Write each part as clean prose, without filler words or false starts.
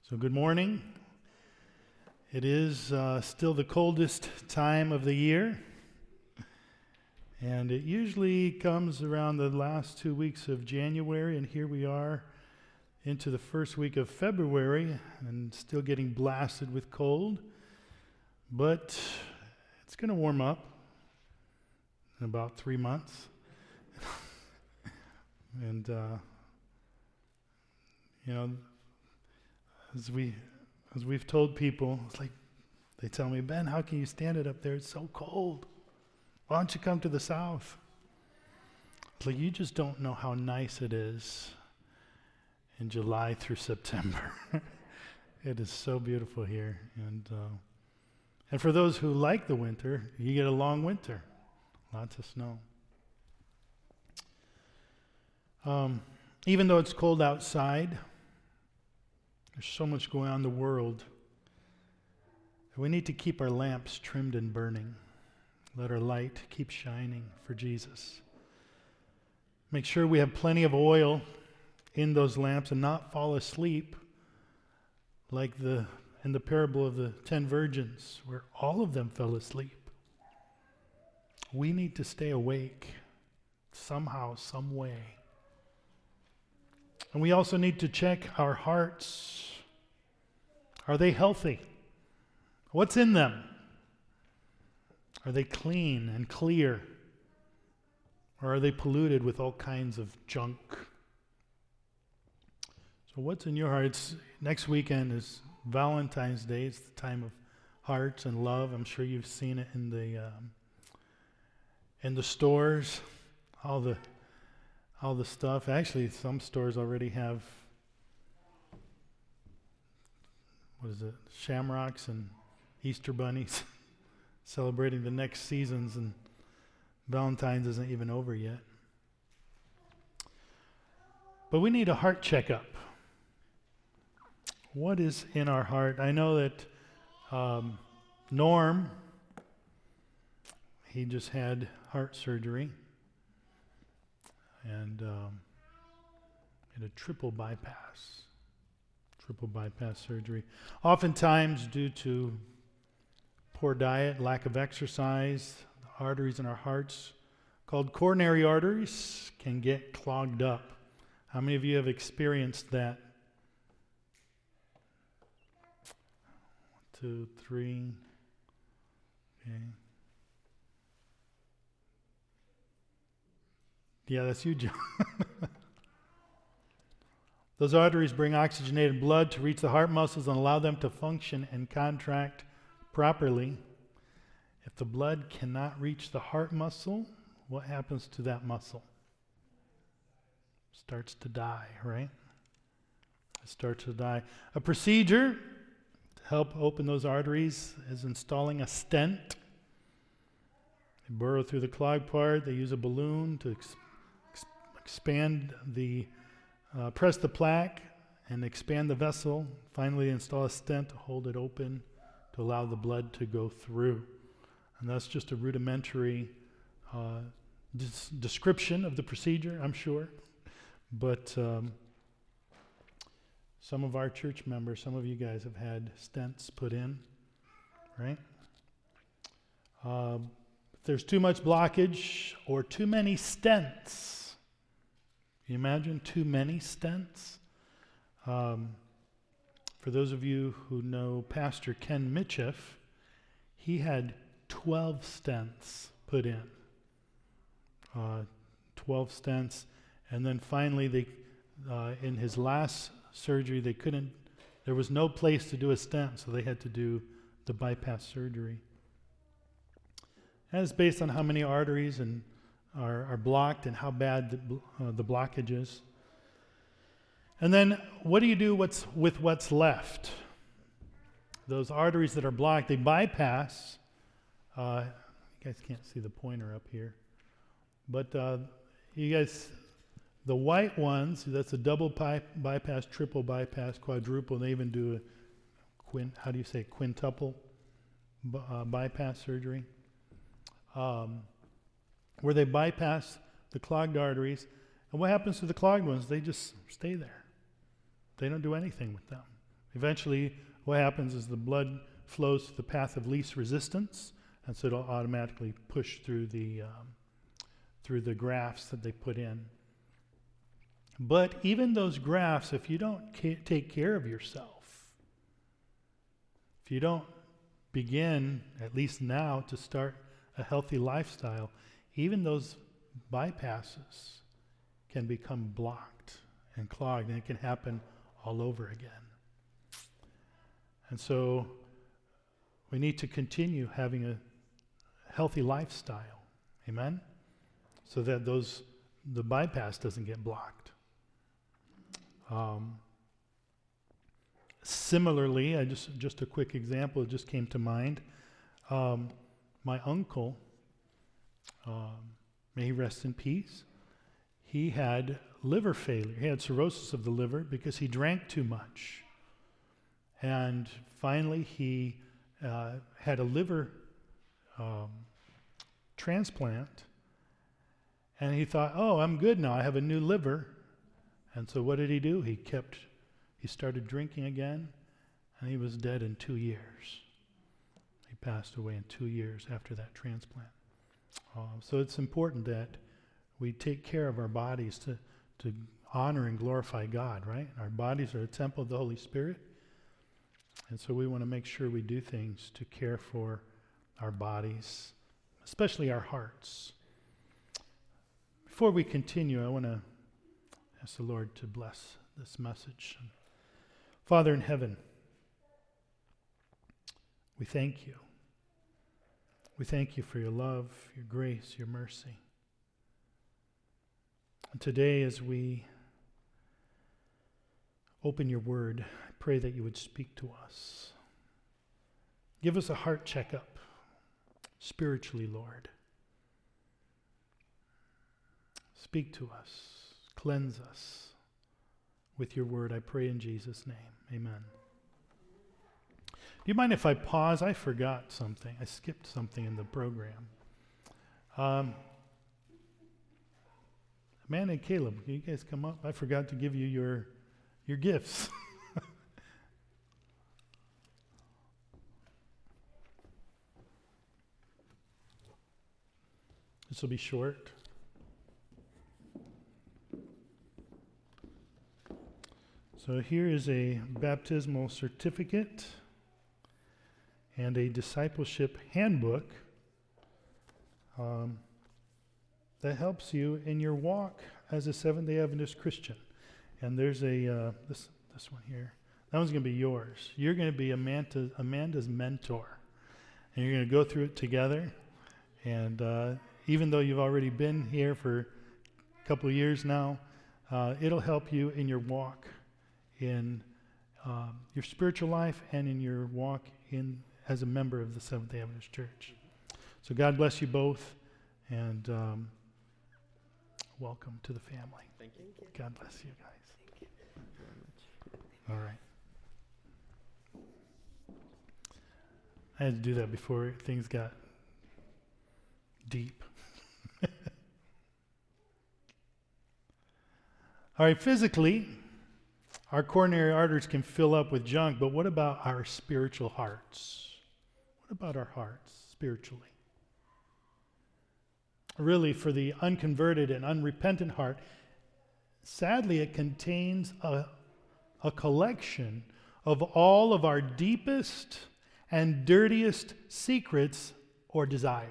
So good morning. It is still the coldest time of the year, and it usually comes around the last 2 weeks of January, and here we are into the first week of February and still getting blasted with cold, but it's going to warm up in about 3 months. And, as we've told people, it's like, they tell me, Ben, how can you stand it up there? It's so cold. Why don't you come to the south? It's like, you just don't know how nice it is in July through September. It is so beautiful here. And for those who like the winter, you get a long winter. Lots of snow. Even though it's cold outside, there's so much going on in the world. We need to keep our lamps trimmed and burning. Let our light keep shining for Jesus. Make sure we have plenty of oil in those lamps and not fall asleep like in the parable of the 10 virgins, where all of them fell asleep. We need to stay awake somehow, some way. And we also need to check our hearts. Are they healthy? What's in them? Are they clean and clear? Or are they polluted with all kinds of junk? So what's in your hearts? Next weekend is Valentine's Day. It's the time of hearts and love. I'm sure you've seen it in the stores, all the stuff. Actually, some stores already have, shamrocks and Easter bunnies celebrating the next seasons, and Valentine's isn't even over yet. But we need a heart checkup. What is in our heart? I know that Norm, he just had heart surgery. And had a triple bypass surgery. Oftentimes, due to poor diet, lack of exercise, the arteries in our hearts, called coronary arteries, can get clogged up. How many of you have experienced that? 1, 2, 3. Okay. Yeah, that's you, John. Those arteries bring oxygenated blood to reach the heart muscles and allow them to function and contract properly. If the blood cannot reach the heart muscle, what happens to that muscle? Starts to die, right? It starts to die. A procedure to help open those arteries is installing a stent. They burrow through the clogged part. They use a balloon to expand press the plaque and expand the vessel. Finally, install a stent to hold it open to allow the blood to go through. And that's just a rudimentary description of the procedure, I'm sure. But some of our church members, some of you guys have had stents put in, right? If there's too much blockage or too many stents, can you imagine too many stents? For those of you who know Pastor Ken Mitchell, he had 12 stents put in. 12 stents. And then finally, in his last surgery, there was no place to do a stent, so they had to do the bypass surgery. And it's based on how many arteries are blocked and how bad the blockage is. And then what do you do with what's left? Those arteries that are blocked, they bypass. You guys can't see the pointer up here. But you guys, the white ones, that's a double bypass, triple bypass, quadruple. They even do a quintuple bypass surgery. Where they bypass the clogged arteries. And what happens to the clogged ones? They just stay there. They don't do anything with them. Eventually, what happens is the blood flows to the path of least resistance, and so it'll automatically push through the grafts that they put in. But even those grafts, if you don't take care of yourself, if you don't begin, at least now, to start a healthy lifestyle, even those bypasses can become blocked and clogged, and it can happen all over again. And so we need to continue having a healthy lifestyle, amen? So that the bypass doesn't get blocked. Similarly, just a quick example, it just came to mind. My uncle, may he rest in peace, he had liver failure. He had cirrhosis of the liver because he drank too much. And finally, he had a liver transplant. And he thought, oh, I'm good now. I have a new liver. And so what did he do? He started drinking again, and he was dead in 2 years. He passed away in 2 years after that transplant. So it's important that we take care of our bodies to honor and glorify God, right? Our bodies are a temple of the Holy Spirit. And so we want to make sure we do things to care for our bodies, especially our hearts. Before we continue, I want to ask the Lord to bless this message. Father in heaven, we thank you. We thank you for your love, your grace, your mercy. And today, as we open your word, I pray that you would speak to us. Give us a heart checkup, spiritually, Lord. Speak to us. Cleanse us with your word, I pray in Jesus' name. Amen. Do you mind if I pause? I forgot something. I skipped something in the program. Amanda and Caleb, can you guys come up? I forgot to give you your gifts. This will be short. So here is a baptismal certificate and a discipleship handbook that helps you in your walk as a Seventh-day Adventist Christian. And there's this one here. That one's going to be yours. You're going to be Amanda's mentor. And you're going to go through it together. And even though you've already been here for a couple of years now, it'll help you in your walk in your spiritual life and in your walk as a member of the Seventh-day Adventist Church. So God bless you both, and welcome to the family. Thank you. God bless you guys. Thank you very much. All right. I had to do that before things got deep. All right, physically, our coronary arteries can fill up with junk, but what about our spiritual hearts? What about our hearts spiritually? Really, for the unconverted and unrepentant heart, sadly, it contains a collection of all of our deepest and dirtiest secrets or desires.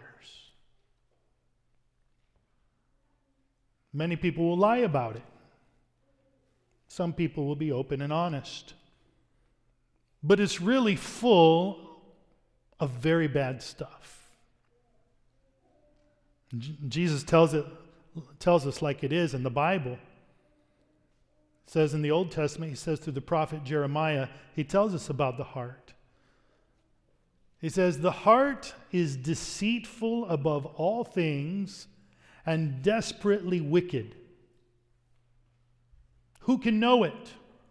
Many people will lie about it. Some people will be open and honest. But it's really full of very bad stuff. Jesus tells us like it is in the Bible. It says in the Old Testament, he says through the prophet Jeremiah, he tells us about the heart. He says, the heart is deceitful above all things and desperately wicked. Who can know it?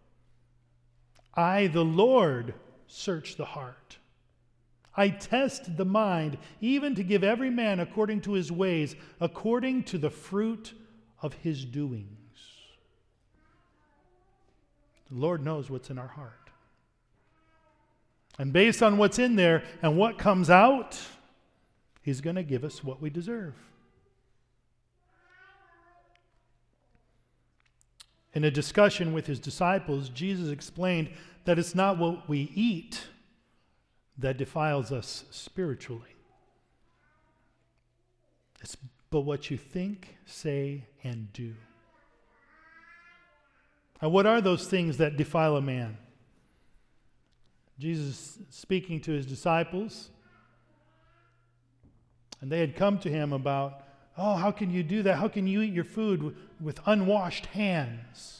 I, the Lord, search the heart. I test the mind, even to give every man according to his ways, according to the fruit of his doings. The Lord knows what's in our heart. And based on what's in there and what comes out, He's going to give us what we deserve. In a discussion with His disciples, Jesus explained that it's not what we eat that defiles us spiritually. It's but what you think, say, and do. And what are those things that defile a man? Jesus speaking to His disciples, and they had come to Him about, oh, how can you do that? How can you eat your food with unwashed hands?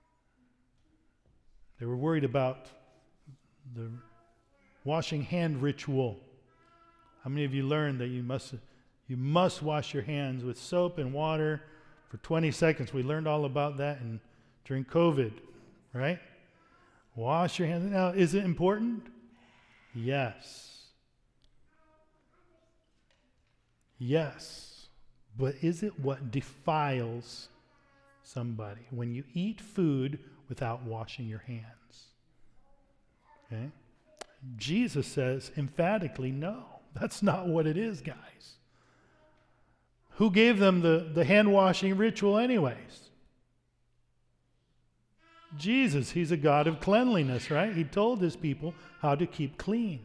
They were worried about the washing hand ritual. How many of you learned that you must wash your hands with soap and water for 20 seconds? We learned all about that during COVID, right? Wash your hands. Now, is it important? Yes. Yes. But is it what defiles somebody when you eat food without washing your hands? Okay? Jesus says emphatically, no, that's not what it is, guys. Who gave them the hand washing ritual anyways? Jesus. He's a God of cleanliness, right? He told His people how to keep clean.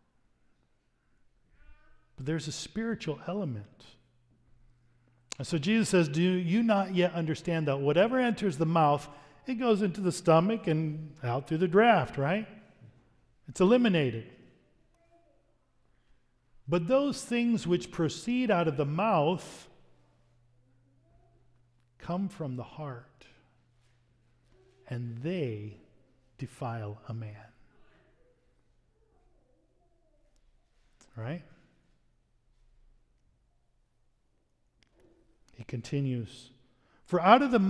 But there's a spiritual element. And so Jesus says, do you not yet understand that whatever enters the mouth, it goes into the stomach and out through the draft, right? It's eliminated. But those things which proceed out of the mouth come from the heart, and they defile a man. Right? He continues, for out of the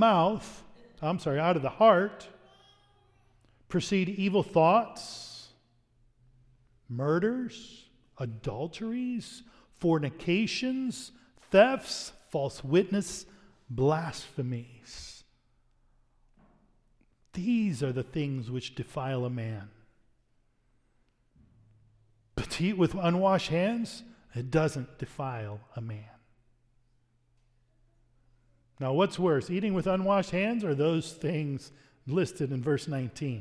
heart proceed evil thoughts, murders, adulteries, fornications, thefts, false witness, blasphemies. These are the things which defile a man. But to eat with unwashed hands, it doesn't defile a man. Now, what's worse, eating with unwashed hands or those things listed in verse 19?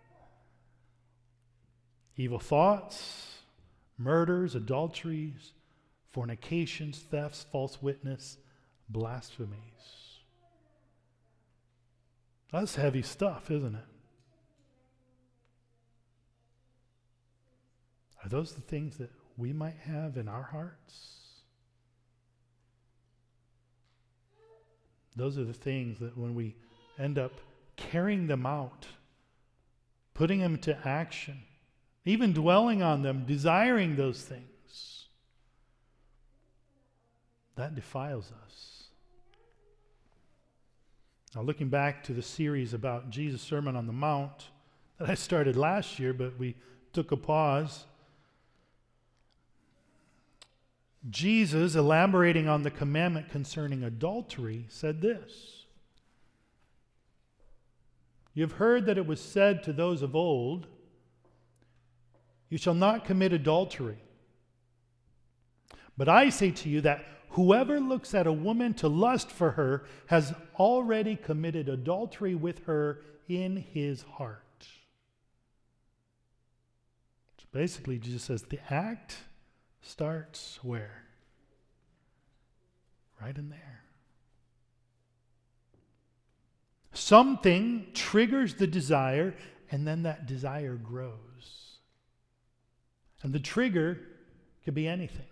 Evil thoughts, murders, adulteries, fornications, thefts, false witness, blasphemies. That's heavy stuff, isn't it? Are those the things that we might have in our hearts? Those are the things that when we end up carrying them out, putting them into action, even dwelling on them, desiring those things, that defiles us. Now, looking back to the series about Jesus' Sermon on the Mount that I started last year, but we took a pause, Jesus, elaborating on the commandment concerning adultery, said this: "You have heard that it was said to those of old, 'You shall not commit adultery.' But I say to you that whoever looks at a woman to lust for her has already committed adultery with her in his heart." So basically, Jesus says the act starts where? Right in there. Something triggers the desire, and then that desire grows. And the trigger could be anything.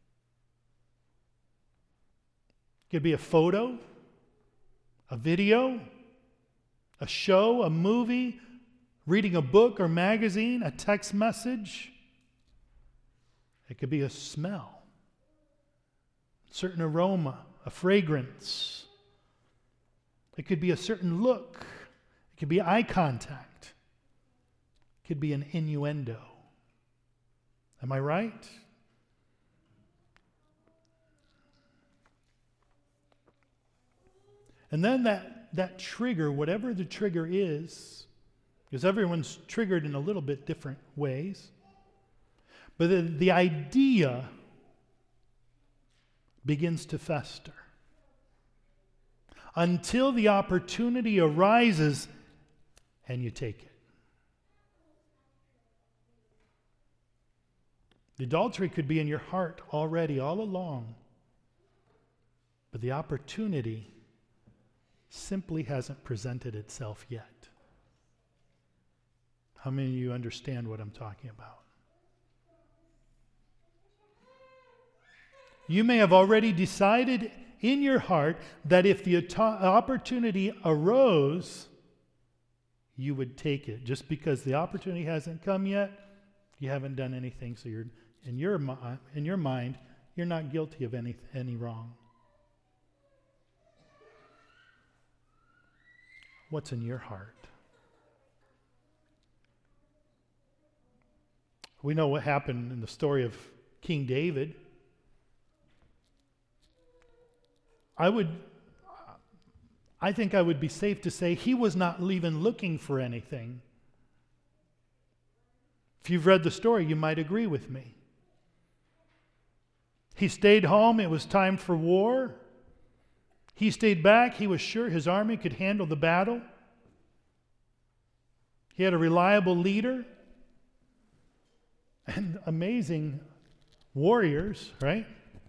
It could be a photo, a video, a show, a movie, reading a book or magazine, a text message. It could be a smell, a certain aroma, a fragrance. It could be a certain look. It could be eye contact. It could be an innuendo. Am I right? And then that trigger, whatever the trigger is, because everyone's triggered in a little bit different ways, But the idea begins to fester until the opportunity arises and you take it. The adultery could be in your heart already, all along. But the opportunity simply hasn't presented itself yet. How many of you understand what I'm talking about? You may have already decided in your heart that if the opportunity arose, you would take it. Just because the opportunity hasn't come yet, you haven't done anything. So you're in your mind, you're not guilty of any wrong. What's in your heart? We know what happened in the story of King David. I think I would be safe to say he was not even looking for anything. If you've read the story, you might agree with me. He stayed home. It was time for war. He stayed back. He was sure his army could handle the battle. He had a reliable leader and amazing warriors, right?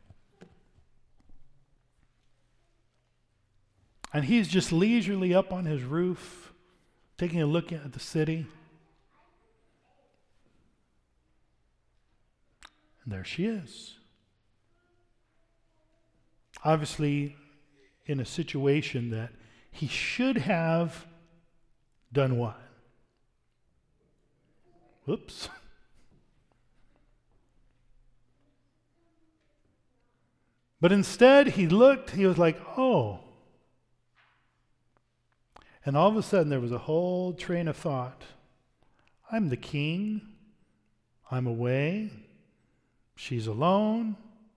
And he's just leisurely up on his roof, taking a look at the city. And there she is. Obviously, in a situation that he should have done what? Whoops. But instead, he looked, he was like, oh. And all of a sudden, there was a whole train of thought. I'm the king. I'm away. She's alone.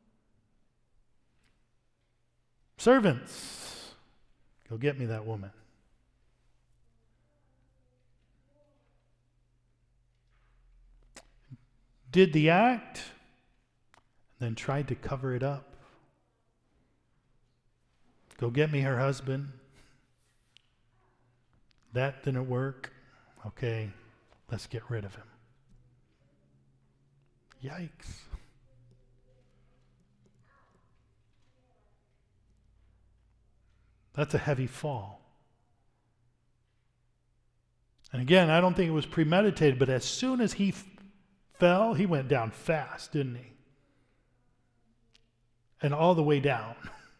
Servants, go get me that woman. Did the act, then tried to cover it up. Go get me her husband. That didn't work. Okay, let's get rid of him. Yikes. That's a heavy fall. And again, I don't think it was premeditated, but as soon as he fell, he went down fast, didn't he? And all the way down.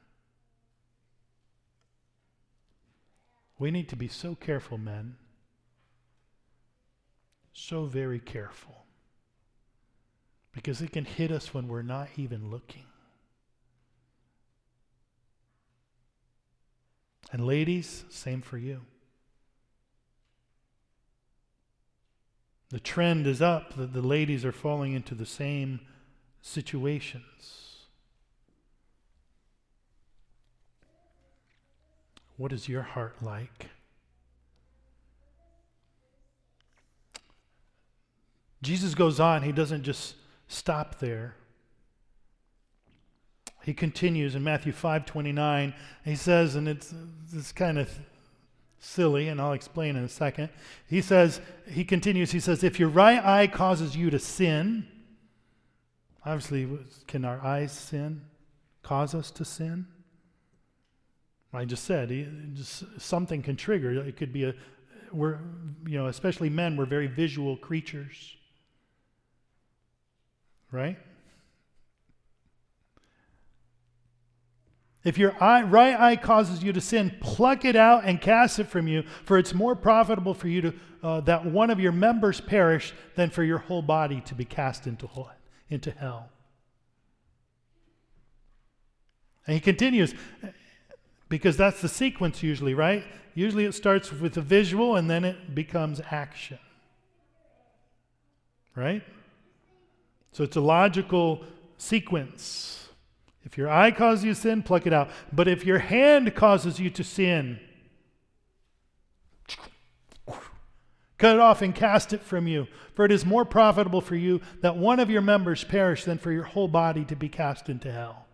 We need to be so careful, men. So very careful. Because it can hit us when we're not even looking. And ladies, same for you. The trend is up that the ladies are falling into the same situations. What is your heart like? Jesus goes on. He doesn't just stop there. He continues in Matthew 5:29. He says, and it's kind of silly, and I'll explain in a second. He continues, if your right eye causes you to sin, obviously, can our eyes sin? Cause us to sin? I just said, something can trigger. It could be especially men, we're very visual creatures. Right? If your right eye causes you to sin, pluck it out and cast it from you, for it's more profitable for you to that one of your members perish than for your whole body to be cast into hell. And he continues, because that's the sequence usually, right? Usually it starts with a visual and then it becomes action. Right? So it's a logical sequence. If your eye causes you to sin, pluck it out. But if your hand causes you to sin, Cut it off and cast it from you. For it is more profitable for you that one of your members perish than for your whole body to be cast into hell.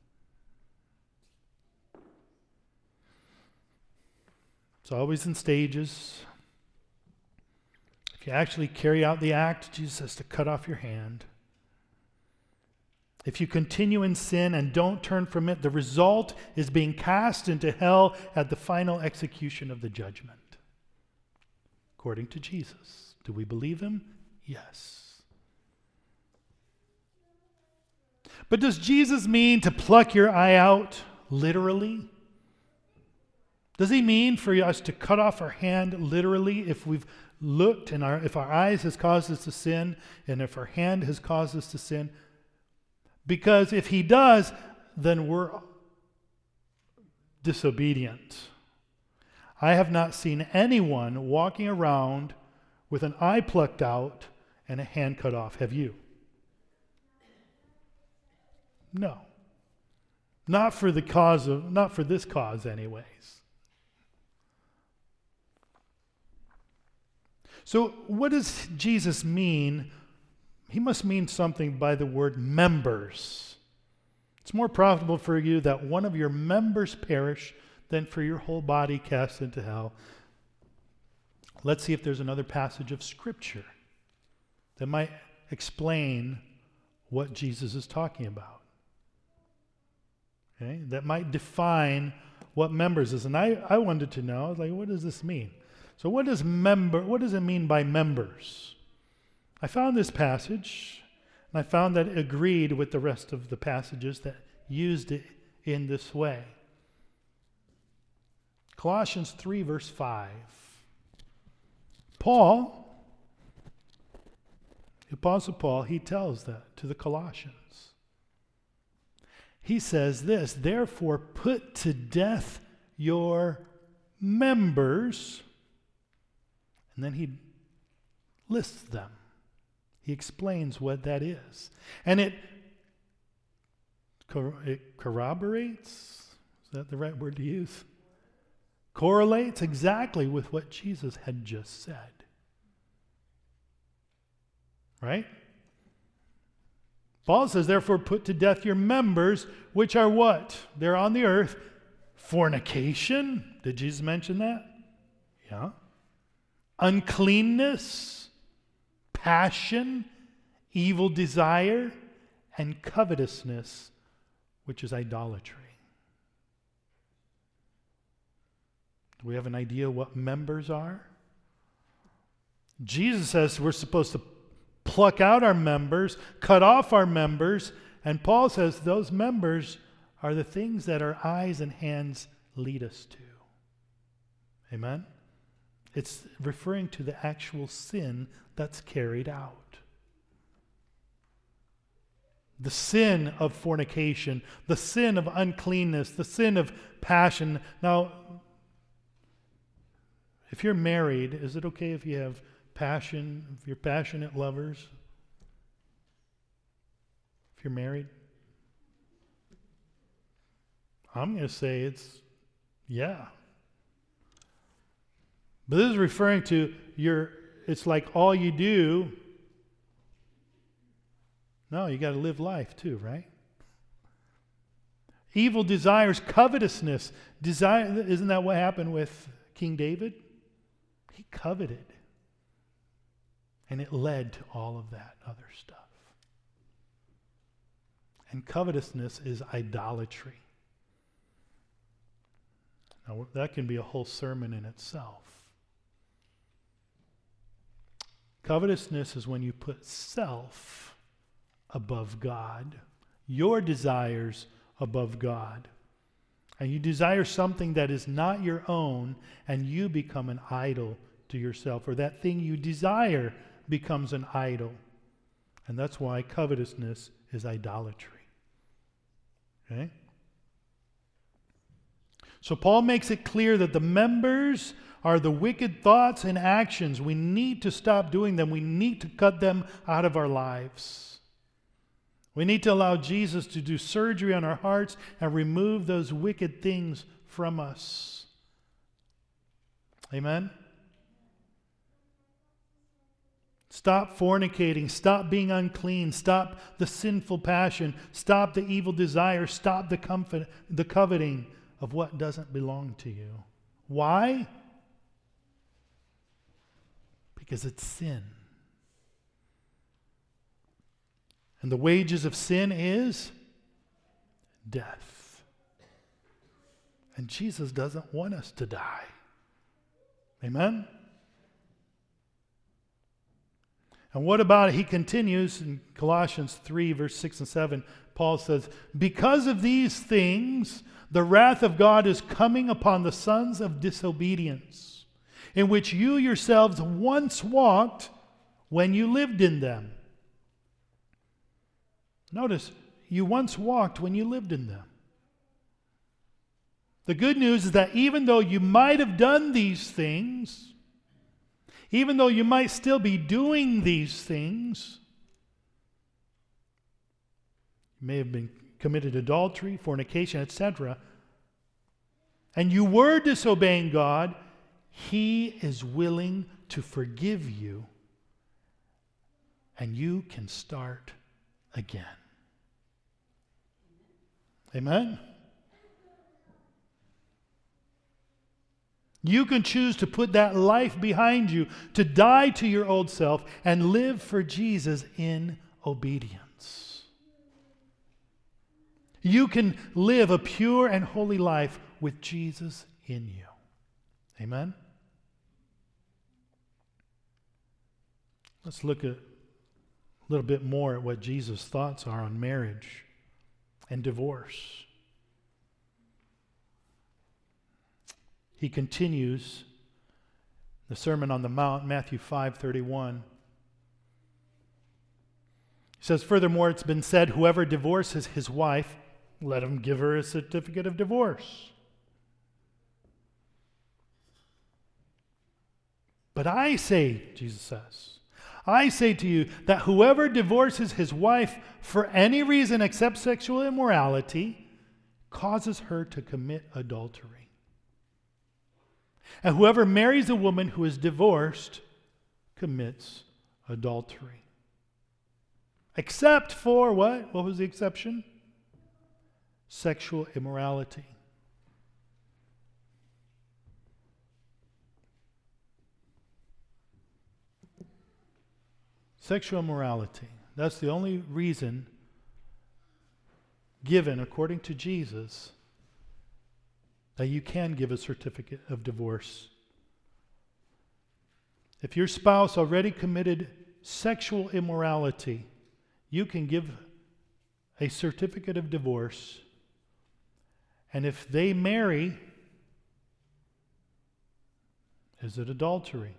It's always in stages. If you actually carry out the act, Jesus says to cut off your hand. If you continue in sin and don't turn from it, the result is being cast into hell at the final execution of the judgment. According to Jesus. Do we believe him? Yes. But does Jesus mean to pluck your eye out literally? Does he mean for us to cut off our hand literally if we've looked and if our eyes has caused us to sin and if our hand has caused us to sin? Because if he does, then we're disobedient. I have not seen anyone walking around with an eye plucked out and a hand cut off. Have you? No. Not for this cause anyways. So what does Jesus mean? He must mean something by the word members. It's more profitable for you that one of your members perish than for your whole body cast into hell. Let's see if there's another passage of Scripture that might explain what Jesus is talking about. Okay? That might define what members is. And I wanted to know, like, what does this mean? So what does it mean by members? I found this passage, and I found that it agreed with the rest of the passages that used it in this way. Colossians 3, verse 5. Paul, the Apostle Paul, he tells that to the Colossians. He says this, therefore put to death your members, and then he lists them. He explains what that is. And it corroborates, is that the right word to use? Correlates exactly with what Jesus had just said. Right? Paul says, therefore put to death your members, which are what? They're on the earth. Fornication. Did Jesus mention that? Yeah. Uncleanness, passion, evil desire, and covetousness, which is idolatry. Do we have an idea what members are? Jesus says we're supposed to pluck out our members, cut off our members, and Paul says those members are the things that our eyes and hands lead us to. Amen? It's referring to the actual sin that's carried out. The sin of fornication, the sin of uncleanness, the sin of passion. Now, if you're married, is it okay if you have passion, if you're passionate lovers? If you're married? I'm going to say yeah. But this is referring to it's like all you do. No, you got to live life too, right? Evil desires, covetousness. Isn't that what happened with King David? He coveted. And it led to all of that other stuff. And covetousness is idolatry. Now, that can be a whole sermon in itself. Covetousness is when you put self above God, your desires above God. And you desire something that is not your own, and you become an idol to yourself, or that thing you desire becomes an idol. And that's why covetousness is idolatry. Okay? So Paul makes it clear that the members are the wicked thoughts and actions. We need to stop doing them. We need to cut them out of our lives. We need to allow Jesus to do surgery on our hearts and remove those wicked things from us. Amen? Stop fornicating. Stop being unclean. Stop the sinful passion. Stop the evil desire. Stop the coveting of what doesn't belong to you. Why? Because it's sin. And the wages of sin is death. And Jesus doesn't want us to die. Amen? And what about it? He continues in Colossians 3, verse 6 and 7. Paul says, because of these things, the wrath of God is coming upon the sons of disobedience, in which you yourselves once walked when you lived in them. Notice, you once walked when you lived in them. The good news is that even though you might have done these things, even though you might still be doing these things, you may have been committed adultery, fornication, etc., and you were disobeying God, He is willing to forgive you, and you can start again. Amen? You can choose to put that life behind you, to die to your old self, and live for Jesus in obedience. You can live a pure and holy life with Jesus in you. Amen? Let's look at a little bit more at what Jesus' thoughts are on marriage and divorce. He continues the Sermon on the Mount, Matthew 5:31. He says, furthermore, it's been said, whoever divorces his wife, let him give her a certificate of divorce. But I say, Jesus says, I say to you that whoever divorces his wife for any reason except sexual immorality causes her to commit adultery. And whoever marries a woman who is divorced commits adultery. Except for what? What was the exception? Sexual immorality. Sexual immorality. That's the only reason given, according to Jesus, that you can give a certificate of divorce. If your spouse already committed sexual immorality, you can give a certificate of divorce. And if they marry, is it adultery?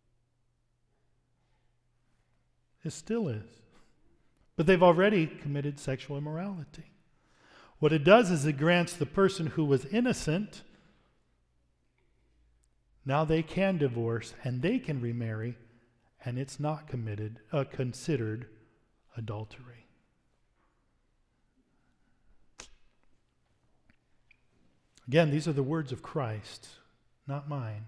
It still is. But they've already committed sexual immorality. What it does is it grants the person who was innocent, now they can divorce and they can remarry, and it's not considered adultery. Again, these are the words of Christ, not mine.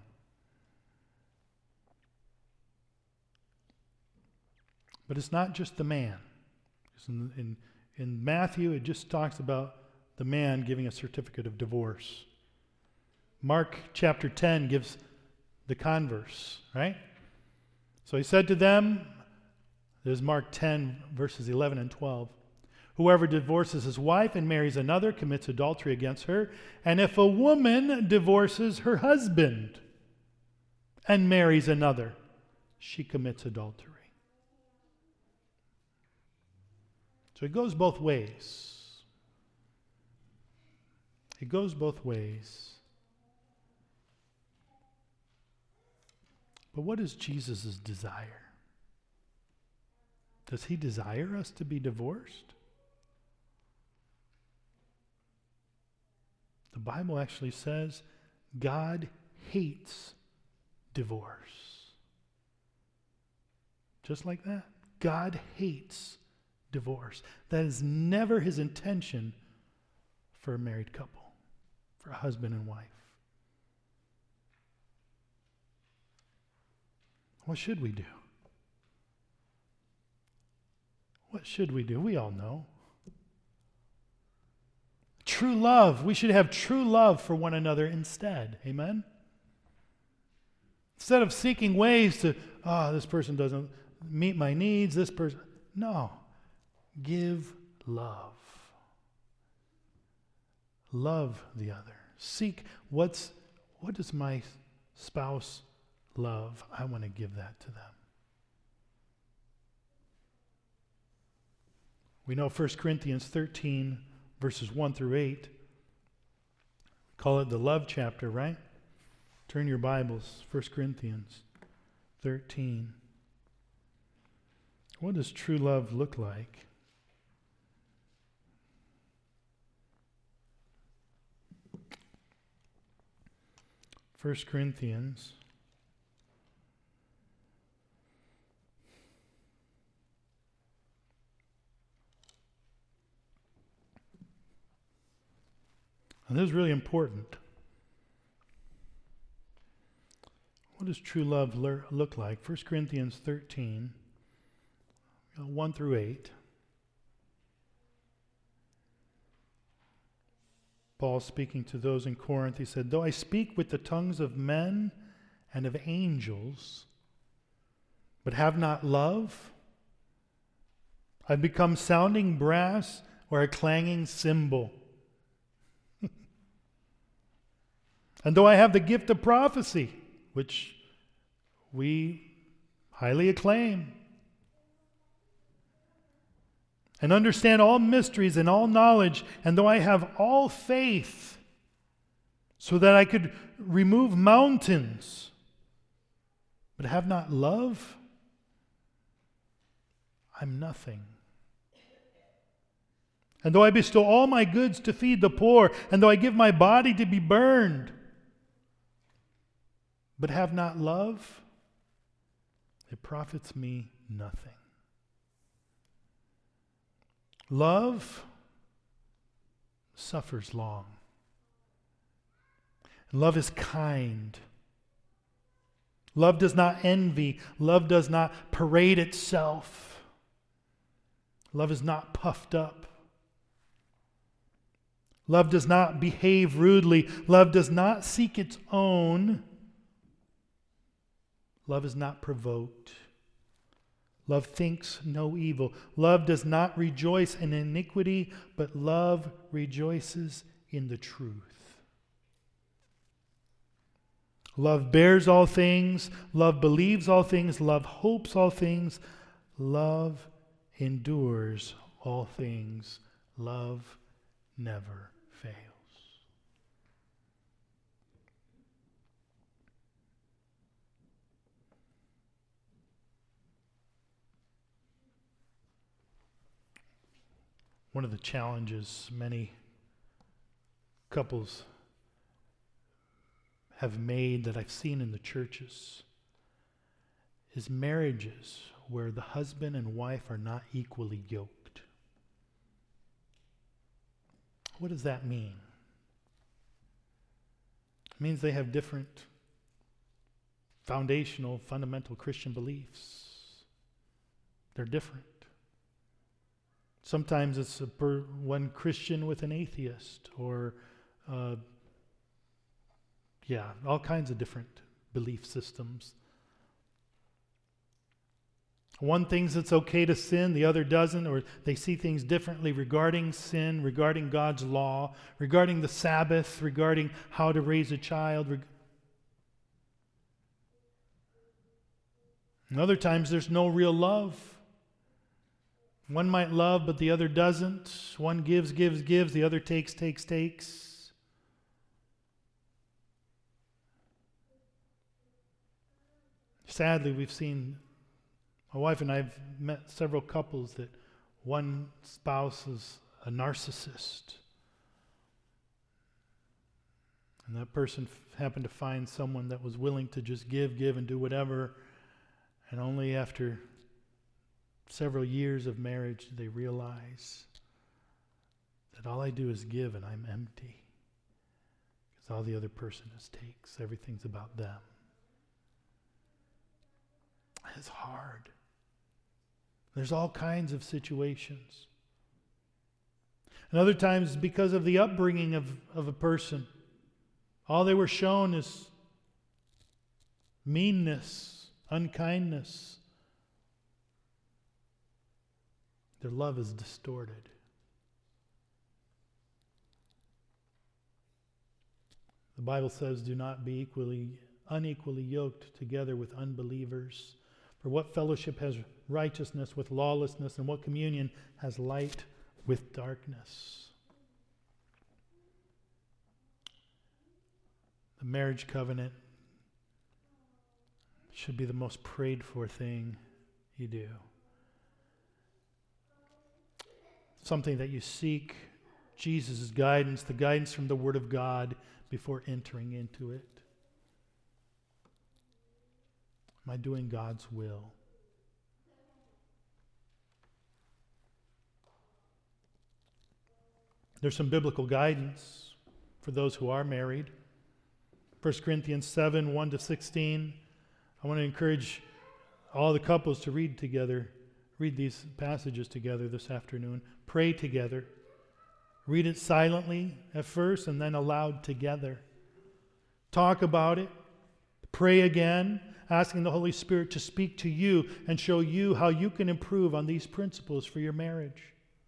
But it's not just the man. In Matthew, it just talks about the man giving a certificate of divorce. Mark chapter 10 gives the converse, right? So he said to them, there's Mark 10, verses 11 and 12. Whoever divorces his wife and marries another commits adultery against her. And if a woman divorces her husband and marries another, she commits adultery. So it goes both ways. It goes both ways. But what is Jesus' desire? Does he desire us to be divorced? The Bible actually says God hates divorce. Just like that. God hates divorce. That is never his intention for a married couple, for a husband and wife. What should we do? What should we do? We all know. True love. We should have true love for one another instead. Amen? Instead of seeking ways to, this person doesn't meet my needs, this person. No. Give love. Love the other. Seek what does my spouse love? I want to give that to them. We know 1 Corinthians 13, verses 1 through 8. Call it the love chapter, right? Turn your Bibles, 1 Corinthians 13. What does true love look like? First Corinthians. And this is really important. What does true love look like? 1 Corinthians 13, 1 through 8. Paul speaking to those in Corinth, he said, "Though I speak with the tongues of men and of angels, but have not love, I've become sounding brass or a clanging cymbal. And though I have the gift of prophecy," which we highly acclaim, "and understand all mysteries and all knowledge, and though I have all faith, so that I could remove mountains, but have not love, I'm nothing. And though I bestow all my goods to feed the poor, and though I give my body to be burned, but have not love, it profits me nothing." Love suffers long. Love is kind. Love does not envy. Love does not parade itself. Love is not puffed up. Love does not behave rudely. Love does not seek its own. Love is not provoked. Love thinks no evil. Love does not rejoice in iniquity, but love rejoices in the truth. Love bears all things. Love believes all things. Love hopes all things. Love endures all things. Love never fails. One of the challenges many couples have made that I've seen in the churches is marriages where the husband and wife are not equally yoked. What does that mean? It means they have different fundamental Christian beliefs. They're different. Sometimes it's one Christian with an atheist, or all kinds of different belief systems. One thinks it's okay to sin, the other doesn't, or they see things differently regarding sin, regarding God's law, regarding the Sabbath, regarding how to raise a child. And other times there's no real love. One might love, but the other doesn't. One gives, the other takes. Sadly, we've seen, my wife and I have met several couples that one spouse is a narcissist. And that person happened to find someone that was willing to just give and do whatever. And only after several years of marriage they realize that all I do is give and I'm empty. Because all the other person is takes. Everything's about them. It's hard. There's all kinds of situations. And other times, because of the upbringing of a person, all they were shown is meanness, unkindness. Their love is distorted. The Bible says, do not be unequally yoked together with unbelievers. For what fellowship has righteousness with lawlessness, and what communion has light with darkness? The marriage covenant should be the most prayed for thing you do. Something that you seek Jesus' guidance, the guidance from the Word of God before entering into it. Am I doing God's will? There's some biblical guidance for those who are married. 1 Corinthians 7, 1-16. I want to encourage all the couples to read these passages together this afternoon. Pray together. Read it silently at first and then aloud together. Talk about it. Pray again, asking the Holy Spirit to speak to you and show you how you can improve on these principles for your marriage.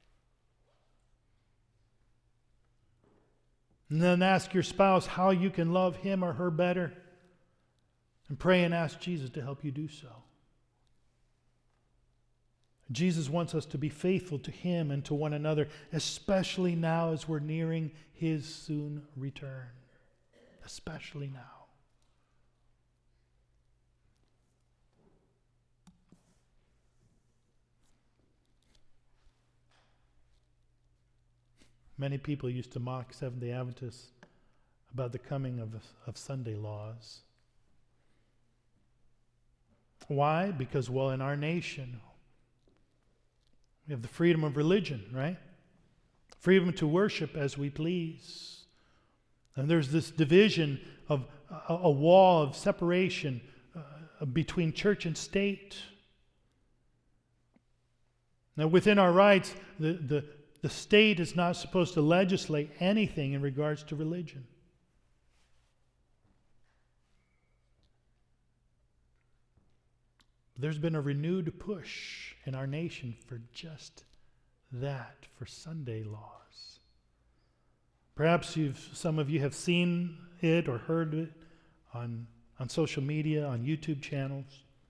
And then ask your spouse how you can love him or her better. And pray and ask Jesus to help you do so. Jesus wants us to be faithful to Him and to one another, especially now as we're nearing His soon return. Especially now. Many people used to mock Seventh-day Adventists about the coming of Sunday laws. Why? Because, well, in our nation, we have the freedom of religion, right? Freedom to worship as we please. And there's this division of a wall of separation between church and state. Now, within our rights, the state is not supposed to legislate anything in regards to religion. There's been a renewed push in our nation for just that, for Sunday laws. Perhaps some of you have seen it or heard it on social media, on YouTube channels.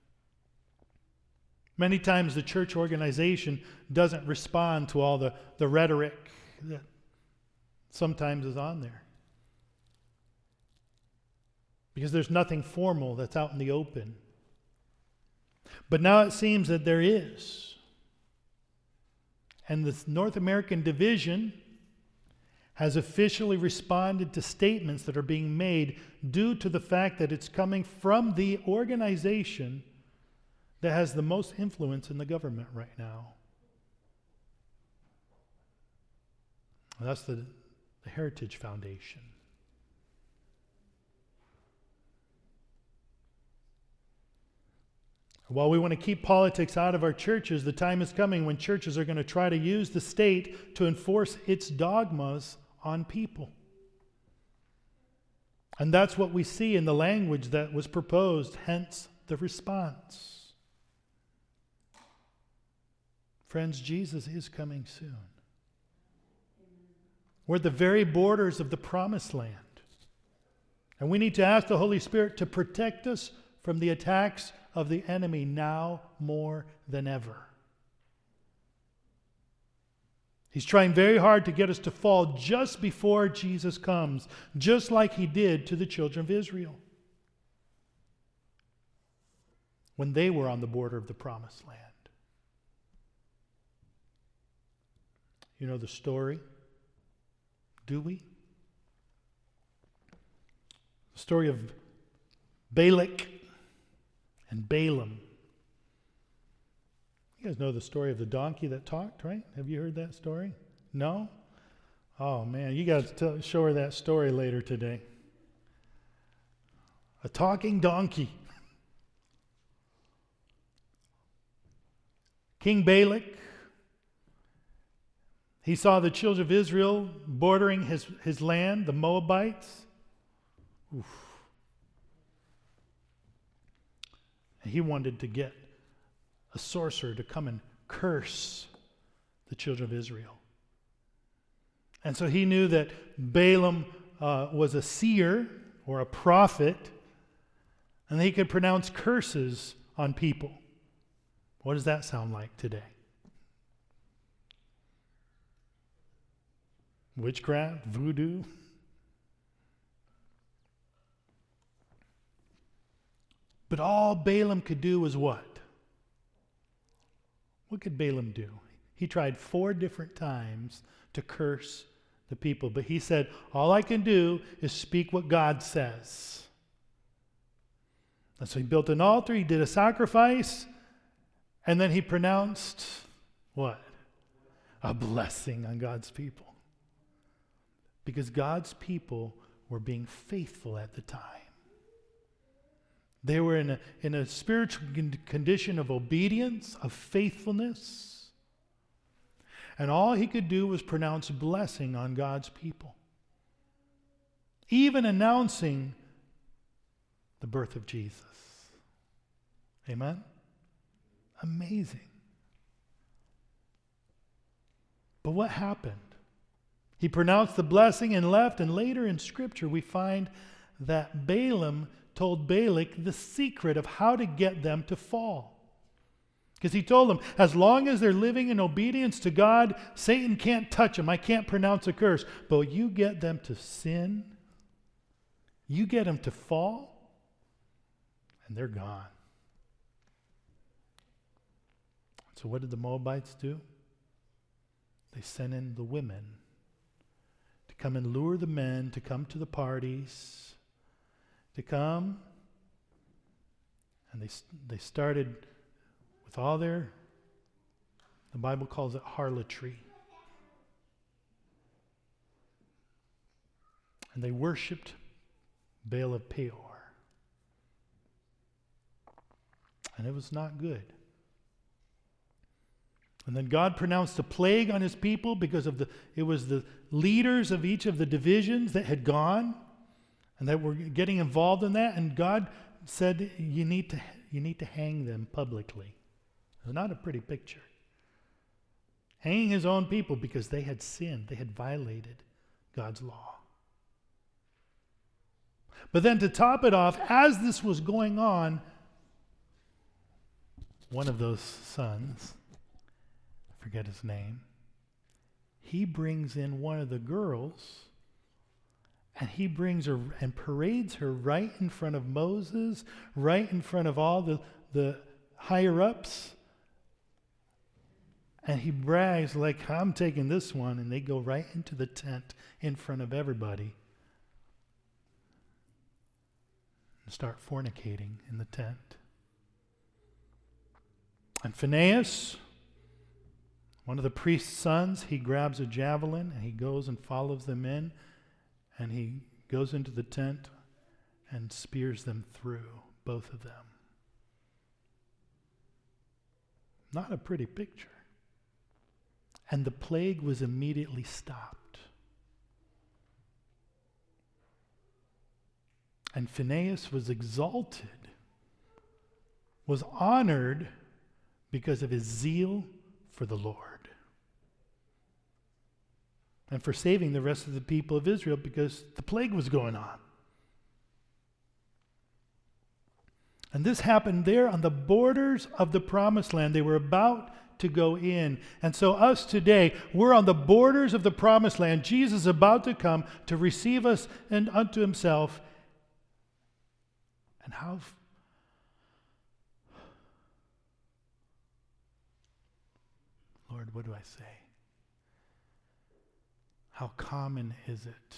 Many times the church organization doesn't respond to all the rhetoric that sometimes is on there. Because there's nothing formal that's out in the open. But now it seems that there is. And the North American division has officially responded to statements that are being made due to the fact that it's coming from the organization that has the most influence in the government right now. And that's the Heritage Foundation. While we want to keep politics out of our churches, the time is coming when churches are going to try to use the state to enforce its dogmas on people. And that's what we see in the language that was proposed, hence the response. Friends, Jesus is coming soon. We're at the very borders of the promised land. And we need to ask the Holy Spirit to protect us from the attacks of the enemy now more than ever. He's trying very hard to get us to fall just before Jesus comes, just like he did to the children of Israel when they were on the border of the promised land. You know the story? Do we? The story of Balak and Balaam. You guys know the story of the donkey that talked, right? Have you heard that story? No? Oh man, you got to show her that story later today. A talking donkey. King Balak, he saw the children of Israel bordering his land, the Moabites. Oof. And he wanted to get a sorcerer to come and curse the children of Israel. And so he knew that Balaam was a seer or a prophet, and he could pronounce curses on people. What does that sound like today? Witchcraft, voodoo. But all Balaam could do was what? What could Balaam do? He tried 4 different times to curse the people, but he said, all I can do is speak what God says. And so he built an altar, he did a sacrifice, and then he pronounced what? A blessing on God's people. Because God's people were being faithful at the time. They were in a spiritual condition of obedience, of faithfulness. And all he could do was pronounce blessing on God's people. Even announcing the birth of Jesus. Amen? Amazing. But what happened? He pronounced the blessing and left, and later in Scripture we find that Balaam told Balak the secret of how to get them to fall. Because he told them, as long as they're living in obedience to God, Satan can't touch them. I can't pronounce a curse. But you get them to sin, you get them to fall, and they're gone. So what did the Moabites do? They sent in the women to come and lure the men to come to the parties, to come, and they started with all their, the Bible calls it harlotry. And they worshipped Baal of Peor. And it was not good. And then God pronounced a plague on his people because it was the leaders of each of the divisions that had gone and that were getting involved in that. And God said, you need to hang them publicly. It's not a pretty picture. Hanging his own people because they had sinned. They had violated God's law. But then to top it off, as this was going on, one of those sons, I forget his name, he brings in one of the girls, and he brings her and parades her right in front of Moses, right in front of all the higher-ups. And he brags like, I'm taking this one, and they go right into the tent in front of everybody and start fornicating in the tent. And Phinehas, one of the priest's sons, he grabs a javelin and he goes and follows them in, and he goes into the tent and spears them through, both of them. Not a pretty picture. And the plague was immediately stopped. And Phinehas was exalted, was honored because of his zeal for the Lord. And for saving the rest of the people of Israel because the plague was going on. And this happened there on the borders of the promised land. They were about to go in. And so us today, we're on the borders of the promised land. Jesus is about to come to receive us and unto himself. And how Lord, what do I say? How common is it?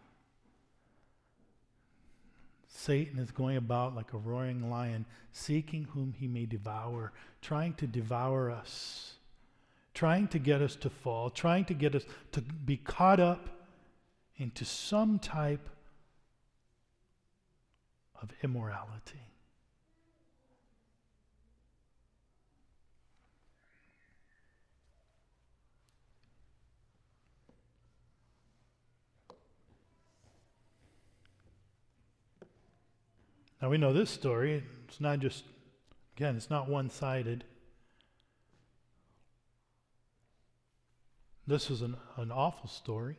Satan is going about like a roaring lion, seeking whom he may devour, trying to devour us, trying to get us to fall, trying to get us to be caught up into some type of immorality. Now we know this story. It's not just, again, it's not one-sided. This is an awful story.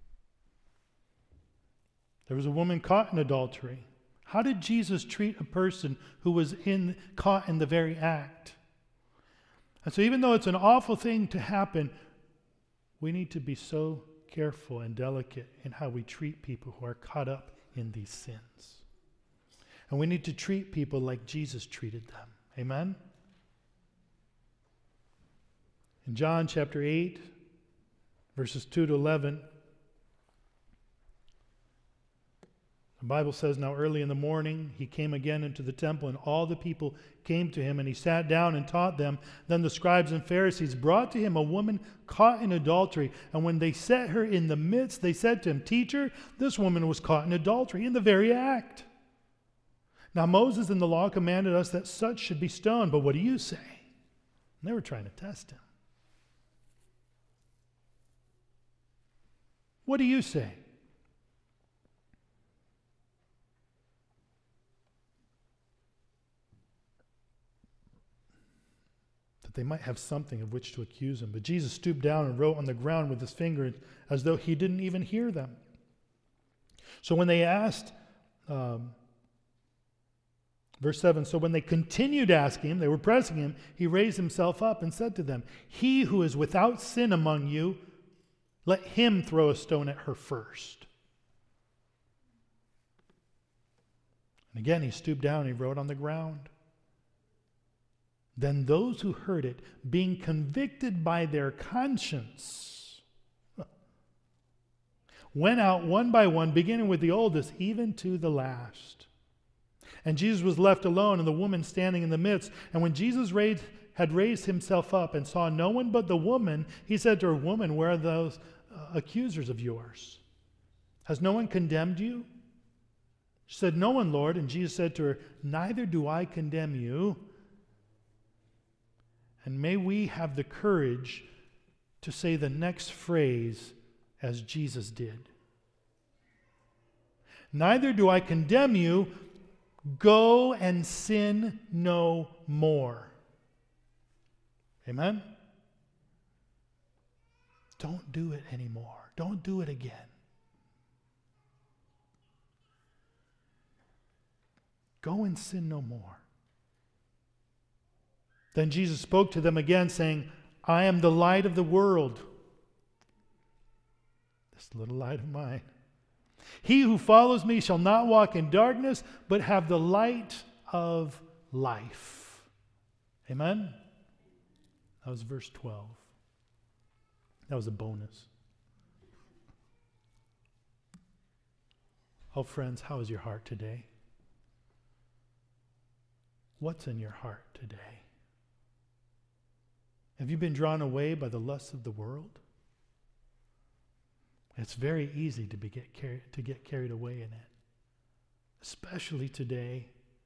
There was a woman caught in adultery. How did Jesus treat a person who was caught in the very act? And so even though it's an awful thing to happen, we need to be so careful and delicate in how we treat people who are caught up in these sins. And we need to treat people like Jesus treated them. Amen? In John chapter 8, verses 2 to 11, the Bible says, "Now early in the morning he came again into the temple, and all the people came to him, and he sat down and taught them. Then the scribes and Pharisees brought to him a woman caught in adultery. And when they set her in the midst, they said to him, 'Teacher, this woman was caught in adultery in the very act. Now Moses in the law commanded us that such should be stoned, but what do you say?'" And they were trying to test him. "What do you say?" That they might have something of which to accuse him. But Jesus stooped down and wrote on the ground with his finger as though he didn't even hear them. So when they asked, verse 7, so when they continued asking him, they were pressing him, he raised himself up and said to them, "He who is without sin among you, let him throw a stone at her first." And again he stooped down and he wrote on the ground. Then those who heard it, being convicted by their conscience, went out one by one, beginning with the oldest, even to the last. And Jesus was left alone, and the woman standing in the midst. And when Jesus had raised himself up and saw no one but the woman, he said to her, "Woman, where are those accusers of yours? Has no one condemned you?" She said, "No one, Lord." And Jesus said to her, "Neither do I condemn you." And may we have the courage to say the next phrase as Jesus did. "Neither do I condemn you. Go and sin no more." Amen? Don't do it anymore. Don't do it again. Go and sin no more. Then Jesus spoke to them again, saying, "I am the light of the world." This little light of mine. "He who follows me shall not walk in darkness, but have the light of life." Amen? That was verse 12. That was a bonus. Oh, friends, how is your heart today? What's in your heart today? Have you been drawn away by the lusts of the world? It's very easy to get carried away in it, especially today.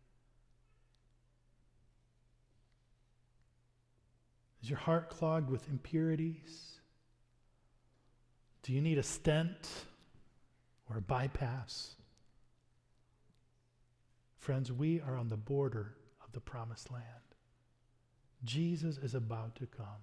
Is your heart clogged with impurities? Do you need a stent or a bypass? Friends, we are on the border of the promised land. Jesus is about to come.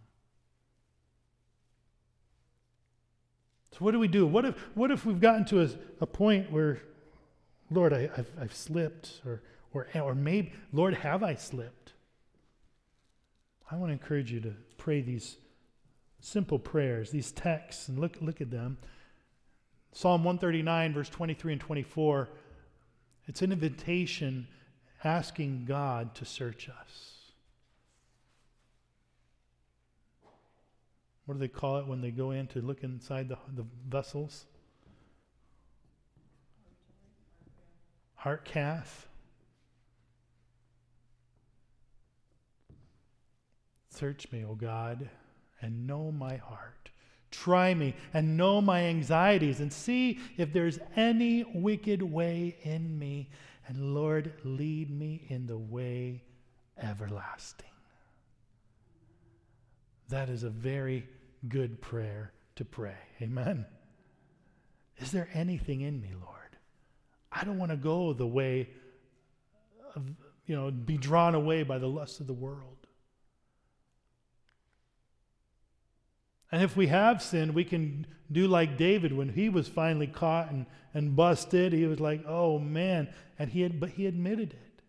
So what do we do? What if we've gotten to a point where, Lord, I've slipped, or maybe, Lord, have I slipped? I want to encourage you to pray these simple prayers, these texts, and look at them. Psalm 139, verse 23 and 24, it's an invitation asking God to search us. What do they call it when they go in to look inside the vessels? Heart cath. Search me, O God, and know my heart. Try me and know my anxieties, and see if there's any wicked way in me. And Lord, lead me in the way everlasting. That is a very good prayer to pray. Amen. Is there anything in me, Lord? I don't want to go the way be drawn away by the lust of the world. And if we have sinned, we can do like David when he was finally caught and busted. He was like, oh man, but he admitted it.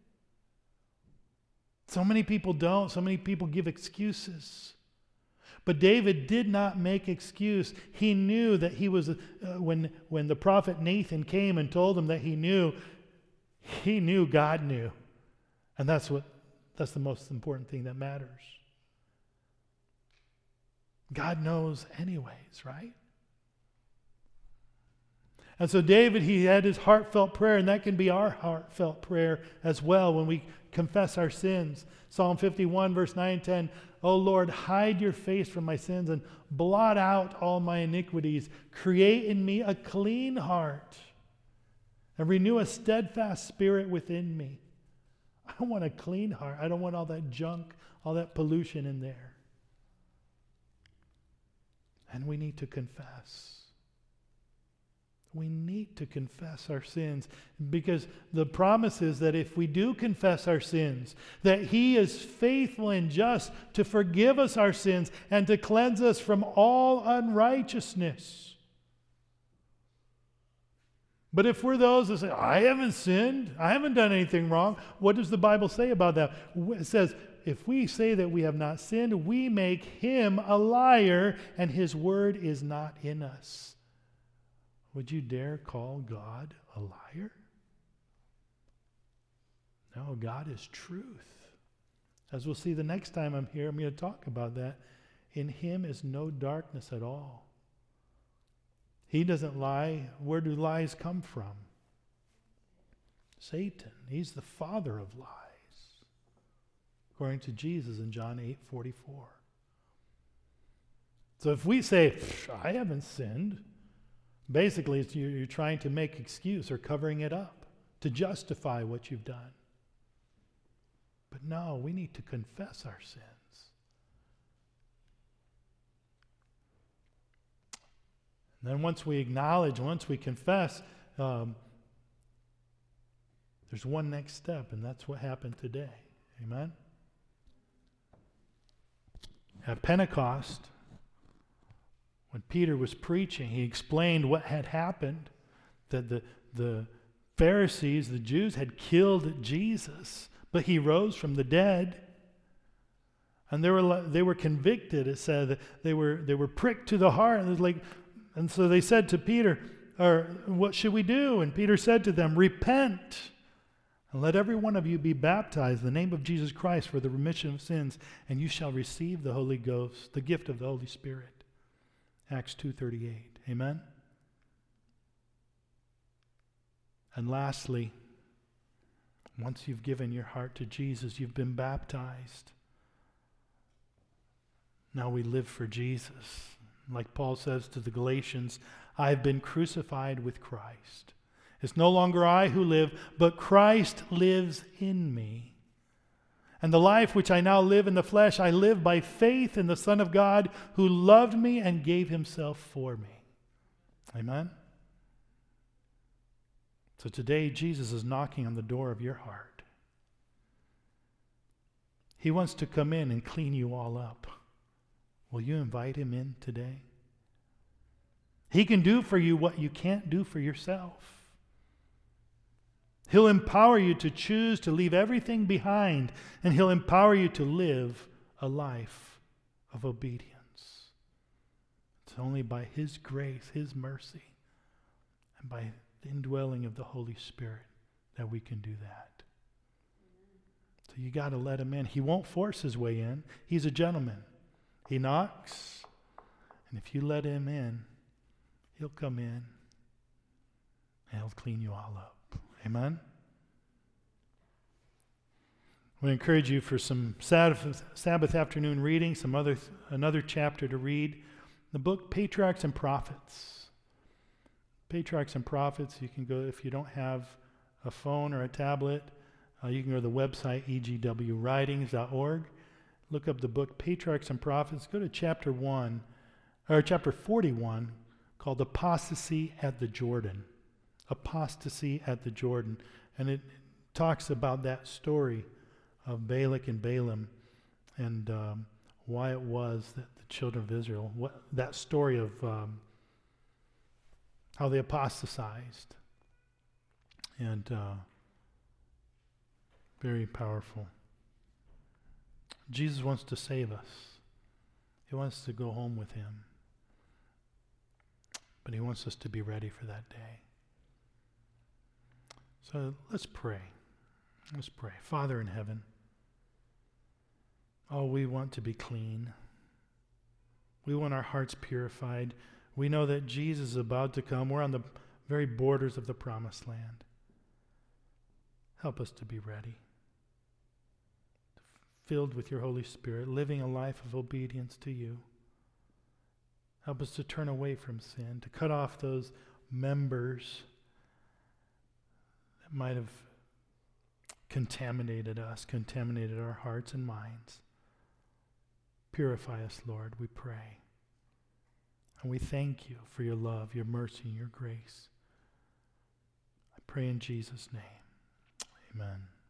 So many people don't. So many people give excuses. But David did not make excuse. He knew that he was, when the prophet Nathan came and told him that he knew God knew. And that's the most important thing that matters. God knows anyways, right? And so David, he had his heartfelt prayer, and that can be our heartfelt prayer as well when we confess our sins. Psalm 51, verse 9 and 10, O Lord, hide your face from my sins and blot out all my iniquities. Create in me a clean heart and renew a steadfast spirit within me. I want a clean heart. I don't want all that junk, all that pollution in there. And we need to confess. We need to confess our sins, because the promise is that if we do confess our sins, that He is faithful and just to forgive us our sins and to cleanse us from all unrighteousness. But if we're those that say, I haven't sinned, I haven't done anything wrong, what does the Bible say about that? It says, if we say that we have not sinned, we make Him a liar, and His word is not in us. Would you dare call God a liar? No, God is truth. As we'll see the next time I'm here, I'm going to talk about that. In Him is no darkness at all. He doesn't lie. Where do lies come from? Satan. He's the father of lies, according to Jesus in John 8:44. So if we say, I haven't sinned, basically you're trying to make excuse or covering it up to justify what you've done. But no, we need to confess our sins. And then once we acknowledge, once we confess, there's one next step, and that's what happened today. Amen? At Pentecost, when Peter was preaching, he explained what had happened, that the Pharisees, the Jews, had killed Jesus, but He rose from the dead. And they were convicted. It said that they were pricked to the heart. And so they said to Peter, what should we do? And Peter said to them, repent, and let every one of you be baptized in the name of Jesus Christ for the remission of sins, and you shall receive the Holy Ghost, the gift of the Holy Spirit. Acts 2:38. Amen? And lastly, once you've given your heart to Jesus, you've been baptized. Now we live for Jesus. Like Paul says to the Galatians, I have been crucified with Christ. It's no longer I who live, but Christ lives in me. And the life which I now live in the flesh, I live by faith in the Son of God who loved me and gave Himself for me. Amen? So today, Jesus is knocking on the door of your heart. He wants to come in and clean you all up. Will you invite Him in today? He can do for you what you can't do for yourself. He'll empower you to choose to leave everything behind, and He'll empower you to live a life of obedience. It's only by His grace, His mercy, and by the indwelling of the Holy Spirit that we can do that. So you got to let Him in. He won't force His way in. He's a gentleman. He knocks, and if you let Him in, He'll come in and He'll clean you all up. Amen? We encourage you for some Sabbath afternoon reading, another chapter to read. The book Patriarchs and Prophets. Patriarchs and Prophets, you can go, if you don't have a phone or a tablet, you can go to the website egwritings.org. Look up the book Patriarchs and Prophets. Go to chapter 41, called Apostasy at the Jordan. Apostasy at the Jordan. And it talks about that story of Balak and Balaam and why it was that the children of Israel, that story of how they apostatized. And very powerful. Jesus wants to save us. He wants us to go home with him. But he wants us to be ready for that day. So let's pray. Let's pray. Father in heaven, oh, we want to be clean. We want our hearts purified. We know that Jesus is about to come. We're on the very borders of the promised land. Help us to be ready, filled with your Holy Spirit, living a life of obedience to you. Help us to turn away from sin, to cut off those members that might have contaminated us, contaminated our hearts and minds. Purify us, Lord, we pray. And we thank you for your love, your mercy, and your grace. I pray in Jesus' name. Amen.